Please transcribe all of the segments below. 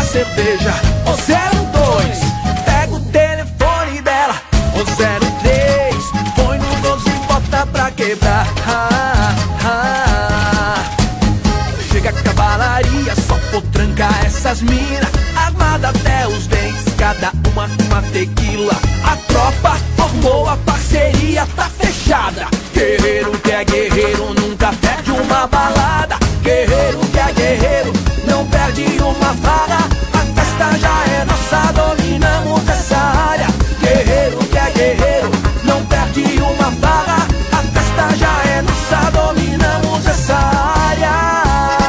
cerveja. O 02, pega o telefone dela. O 03, põe no 12 e bota pra quebrar. Chega a cavalaria, só potranca essas mina, armada até os dentes, cada uma com uma tequila. A tropa formou a parceria, tá fechada. Guerreiro que é guerreiro nunca perde uma balada. Guerreiro que é guerreiro não perde uma farra. A festa já é nossa, dominamos essa área. Guerreiro que é guerreiro não perde uma farra. A festa já é nossa, dominamos essa área.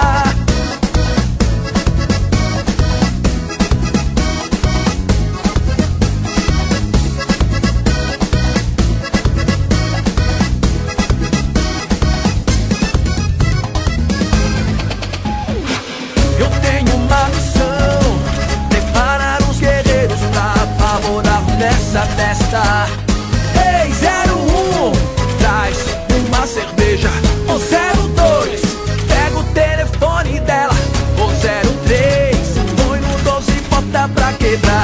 Eu tenho uma missão, preparar os guerreiros pra apavorar nessa festa. Ei, 01, traz uma cerveja. O 02, pega o telefone dela. O 03, põe no 12 e bota pra quebrar.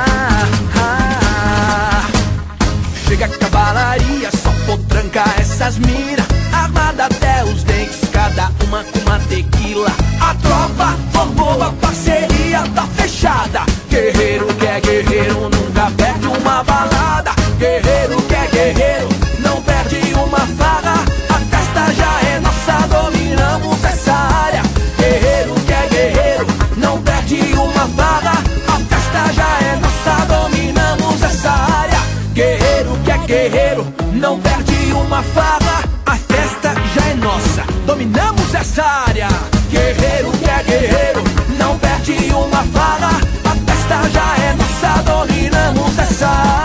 Chega a cavalaria, só potranca essas mira, armada até os dentes, cada uma com uma tequila. A tropa formou a parceria, tá fechada. Guerreiro que é guerreiro nunca perde uma balada. Guerreiro que é guerreiro não perde uma farra. A festa já é nossa, dominamos essa área. Guerreiro que é guerreiro não perde uma farra. A festa já é nossa, dominamos essa área. Guerreiro que é guerreiro não perde uma farra. A festa já é nossa, dominamos essa área. Guerreiro que é guerreiro não perde uma farra. A festa já é nossa, dominamos essa área.